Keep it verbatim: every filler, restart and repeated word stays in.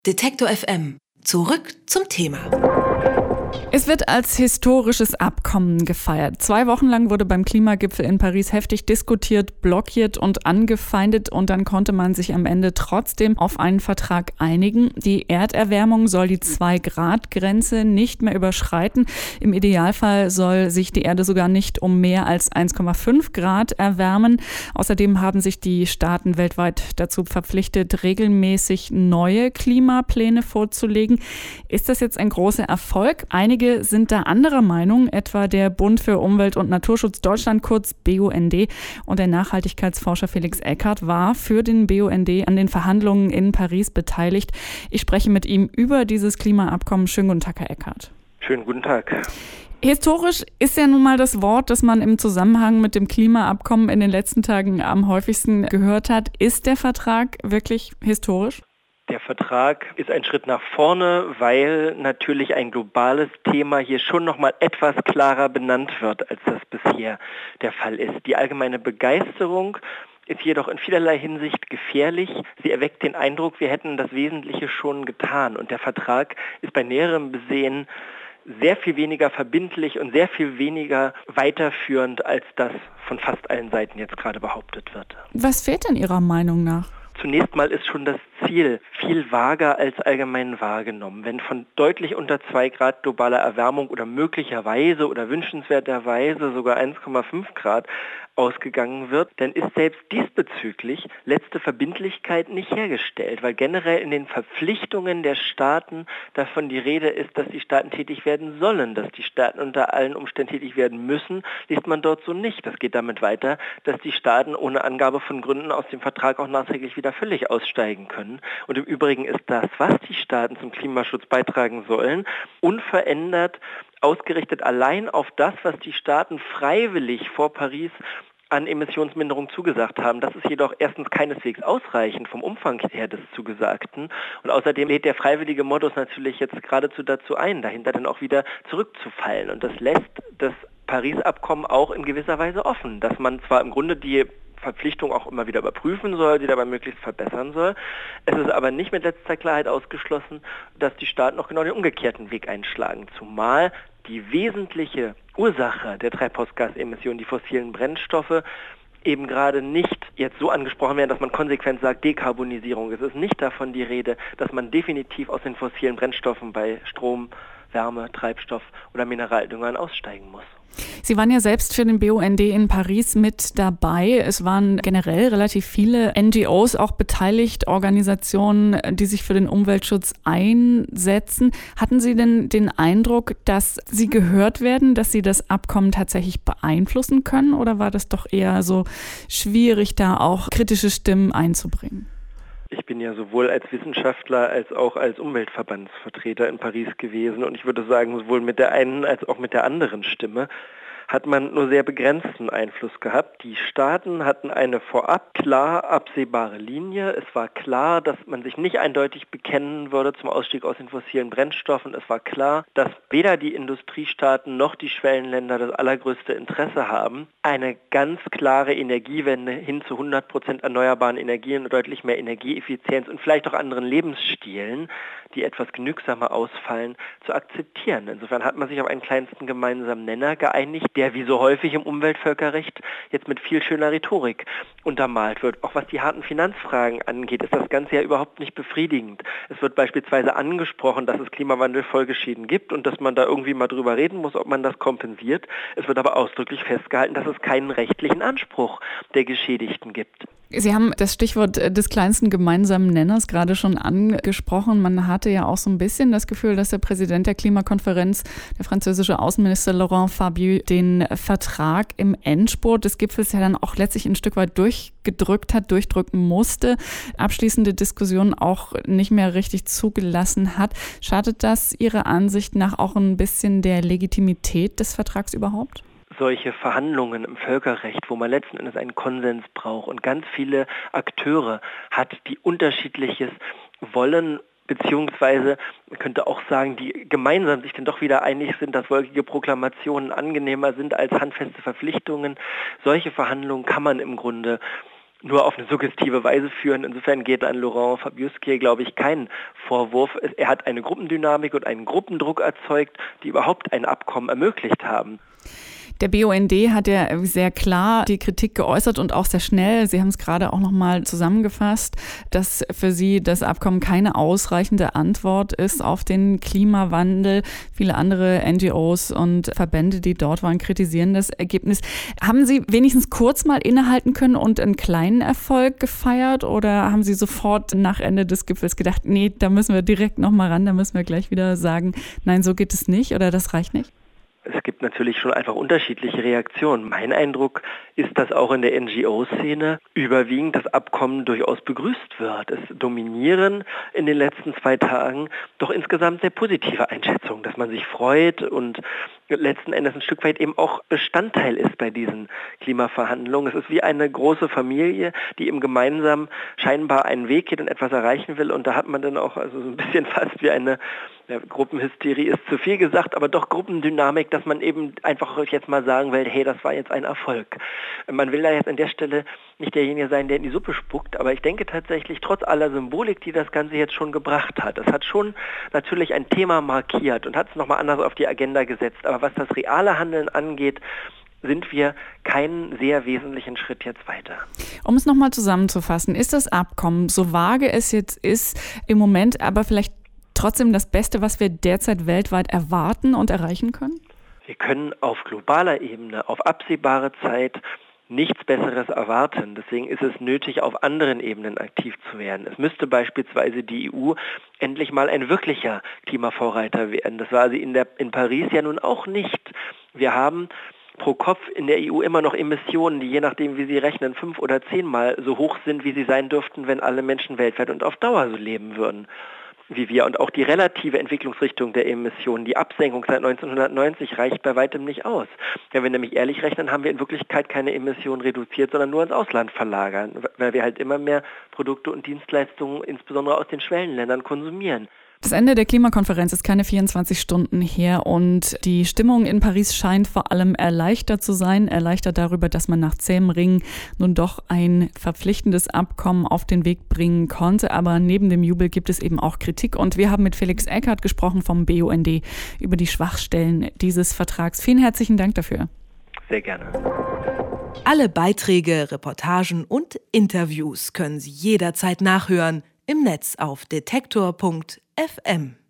Detektor F M. Zurück zum Thema. Es wird als historisches Abkommen gefeiert. Zwei Wochen lang wurde beim Klimagipfel in Paris heftig diskutiert, blockiert und angefeindet und dann konnte man sich am Ende trotzdem auf einen Vertrag einigen. Die Erderwärmung soll die zwei Grad Grenze nicht mehr überschreiten. Im Idealfall soll sich die Erde sogar nicht um mehr als eins Komma fünf Grad erwärmen. Außerdem haben sich die Staaten weltweit dazu verpflichtet, regelmäßig neue Klimapläne vorzulegen. Ist das jetzt ein großer Erfolg? Einige sind da anderer Meinung, etwa der Bund für Umwelt und Naturschutz Deutschland, kurz B U N D. Und der Nachhaltigkeitsforscher Felix Eckert war für den B U N D an den Verhandlungen in Paris beteiligt. Ich spreche mit ihm über dieses Klimaabkommen. Schönen guten Tag, Herr Eckert. Schönen guten Tag. Historisch ist ja nun mal das Wort, das man im Zusammenhang mit dem Klimaabkommen in den letzten Tagen am häufigsten gehört hat. Ist der Vertrag wirklich historisch? Der Vertrag ist ein Schritt nach vorne, weil natürlich ein globales Thema hier schon noch mal etwas klarer benannt wird, als das bisher der Fall ist. Die allgemeine Begeisterung ist jedoch in vielerlei Hinsicht gefährlich. Sie erweckt den Eindruck, wir hätten das Wesentliche schon getan. Und der Vertrag ist bei näherem Besehen sehr viel weniger verbindlich und sehr viel weniger weiterführend, als das von fast allen Seiten jetzt gerade behauptet wird. Was fehlt denn Ihrer Meinung nach? Zunächst mal ist schon das Ziel viel vager als allgemein wahrgenommen. Wenn von deutlich unter zwei Grad globaler Erwärmung oder möglicherweise oder wünschenswerterweise sogar eins Komma fünf Grad ausgegangen wird, dann ist selbst diesbezüglich letzte Verbindlichkeit nicht hergestellt, weil generell in den Verpflichtungen der Staaten davon die Rede ist, dass die Staaten tätig werden sollen, dass die Staaten unter allen Umständen tätig werden müssen, liest man dort so nicht. Das geht damit weiter, dass die Staaten ohne Angabe von Gründen aus dem Vertrag auch nachträglich wieder völlig aussteigen können. Und im Übrigen ist das, was die Staaten zum Klimaschutz beitragen sollen, unverändert ausgerichtet allein auf das, was die Staaten freiwillig vor Paris an Emissionsminderung zugesagt haben. Das ist jedoch erstens keineswegs ausreichend vom Umfang her des Zugesagten. Und außerdem lädt der freiwillige Modus natürlich jetzt geradezu dazu ein, dahinter dann auch wieder zurückzufallen. Und das lässt das Paris-Abkommen auch in gewisser Weise offen, dass man zwar im Grunde die Verpflichtung auch immer wieder überprüfen soll, die dabei möglichst verbessern soll. Es ist aber nicht mit letzter Klarheit ausgeschlossen, dass die Staaten auch genau den umgekehrten Weg einschlagen. Zumal die wesentliche Ursache der Treibhausgasemissionen, die fossilen Brennstoffe, eben gerade nicht jetzt so angesprochen werden, dass man konsequent sagt, Dekarbonisierung. Es ist nicht davon die Rede, dass man definitiv aus den fossilen Brennstoffen bei Strom, Wärme, Treibstoff oder Mineraldüngern aussteigen muss. Sie waren ja selbst für den B U N D in Paris mit dabei. Es waren generell relativ viele N G Os auch beteiligt, Organisationen, die sich für den Umweltschutz einsetzen. Hatten Sie denn den Eindruck, dass Sie gehört werden, dass Sie das Abkommen tatsächlich beeinflussen können? Oder war das doch eher so schwierig, da auch kritische Stimmen einzubringen? Ich bin ja sowohl als Wissenschaftler als auch als Umweltverbandsvertreter in Paris gewesen und ich würde sagen, sowohl mit der einen als auch mit der anderen Stimme hat man nur sehr begrenzten Einfluss gehabt. Die Staaten hatten eine vorab klar absehbare Linie. Es war klar, dass man sich nicht eindeutig bekennen würde zum Ausstieg aus den fossilen Brennstoffen. Es war klar, dass weder die Industriestaaten noch die Schwellenländer das allergrößte Interesse haben, eine ganz klare Energiewende hin zu hundert Prozent erneuerbaren Energien und deutlich mehr Energieeffizienz und vielleicht auch anderen Lebensstilen, die etwas genügsamer ausfallen, zu akzeptieren. Insofern hat man sich auf einen kleinsten gemeinsamen Nenner geeinigt, der wie so häufig im Umweltvölkerrecht jetzt mit viel schöner Rhetorik untermalt wird. Auch was die harten Finanzfragen angeht, ist das Ganze ja überhaupt nicht befriedigend. Es wird beispielsweise angesprochen, dass es Klimawandelfolgeschäden gibt und dass man da irgendwie mal drüber reden muss, ob man das kompensiert. Es wird aber ausdrücklich festgehalten, dass es keinen rechtlichen Anspruch der Geschädigten gibt. Sie haben das Stichwort des kleinsten gemeinsamen Nenners gerade schon angesprochen. Man hatte ja auch so ein bisschen das Gefühl, dass der Präsident der Klimakonferenz, der französische Außenminister Laurent Fabius, den Vertrag im Endspurt des Gipfels ja dann auch letztlich ein Stück weit durchgedrückt hat, durchdrücken musste, abschließende Diskussionen auch nicht mehr richtig zugelassen hat. Schadet das Ihrer Ansicht nach auch ein bisschen der Legitimität des Vertrags überhaupt? Solche Verhandlungen im Völkerrecht, wo man letzten Endes einen Konsens braucht und ganz viele Akteure hat, die unterschiedliches wollen, beziehungsweise man könnte auch sagen, die gemeinsam sich dann doch wieder einig sind, dass wolkige Proklamationen angenehmer sind als handfeste Verpflichtungen. Solche Verhandlungen kann man im Grunde nur auf eine suggestive Weise führen. Insofern geht an Laurent Fabius hier, glaube ich, kein Vorwurf. Er hat eine Gruppendynamik und einen Gruppendruck erzeugt, die überhaupt ein Abkommen ermöglicht haben. Der B U N D hat ja sehr klar die Kritik geäußert und auch sehr schnell. Sie haben es gerade auch nochmal zusammengefasst, dass für Sie das Abkommen keine ausreichende Antwort ist auf den Klimawandel. Viele andere N G Os und Verbände, die dort waren, kritisieren das Ergebnis. Haben Sie wenigstens kurz mal innehalten können und einen kleinen Erfolg gefeiert oder haben Sie sofort nach Ende des Gipfels gedacht, nee, da müssen wir direkt nochmal ran, da müssen wir gleich wieder sagen, nein, so geht es nicht oder das reicht nicht? Es gibt natürlich schon einfach unterschiedliche Reaktionen. Mein Eindruck ist, dass auch in der N G O-Szene überwiegend das Abkommen durchaus begrüßt wird. Es dominieren in den letzten zwei Tagen doch insgesamt sehr positive Einschätzungen, dass man sich freut und letzten Endes ein Stück weit eben auch Bestandteil ist bei diesen Klimaverhandlungen. Es ist wie eine große Familie, die eben gemeinsam scheinbar einen Weg geht und etwas erreichen will. Und da hat man dann auch also so ein bisschen fast wie eine ja, Gruppenhysterie ist zu viel gesagt, aber doch Gruppendynamik, dass man eben einfach jetzt mal sagen will, hey, das war jetzt ein Erfolg. Man will da jetzt an der Stelle nicht derjenige sein, der in die Suppe spuckt, aber ich denke tatsächlich, trotz aller Symbolik, die das Ganze jetzt schon gebracht hat, es hat schon natürlich ein Thema markiert und hat es nochmal anders auf die Agenda gesetzt, aber was das reale Handeln angeht, sind wir keinen sehr wesentlichen Schritt jetzt weiter. Um es nochmal zusammenzufassen, ist das Abkommen, so vage es jetzt ist, im Moment aber vielleicht trotzdem das Beste, was wir derzeit weltweit erwarten und erreichen können? Wir können auf globaler Ebene, auf absehbare Zeit nichts Besseres erwarten. Deswegen ist es nötig, auf anderen Ebenen aktiv zu werden. Es müsste beispielsweise die E U endlich mal ein wirklicher Klimavorreiter werden. Das war sie in, der, in Paris ja nun auch nicht. Wir haben pro Kopf in der E U immer noch Emissionen, die je nachdem, wie Sie rechnen, fünf oder zehnmal so hoch sind, wie sie sein dürften, wenn alle Menschen weltweit und auf Dauer so leben würden wie wir. Und auch die relative Entwicklungsrichtung der Emissionen, die Absenkung seit neunzehnhundertneunzig reicht bei weitem nicht aus. Wenn wir nämlich ehrlich rechnen, haben wir in Wirklichkeit keine Emissionen reduziert, sondern nur ins Ausland verlagern, weil wir halt immer mehr Produkte und Dienstleistungen, insbesondere aus den Schwellenländern, konsumieren. Das Ende der Klimakonferenz ist keine vierundzwanzig Stunden her und die Stimmung in Paris scheint vor allem erleichtert zu sein. Erleichtert darüber, dass man nach zähem Ringen nun doch ein verpflichtendes Abkommen auf den Weg bringen konnte. Aber neben dem Jubel gibt es eben auch Kritik. Und wir haben mit Felix Eckert gesprochen vom B U N D über die Schwachstellen dieses Vertrags. Vielen herzlichen Dank dafür. Sehr gerne. Alle Beiträge, Reportagen und Interviews können Sie jederzeit nachhören im Netz auf detektor punkt f m.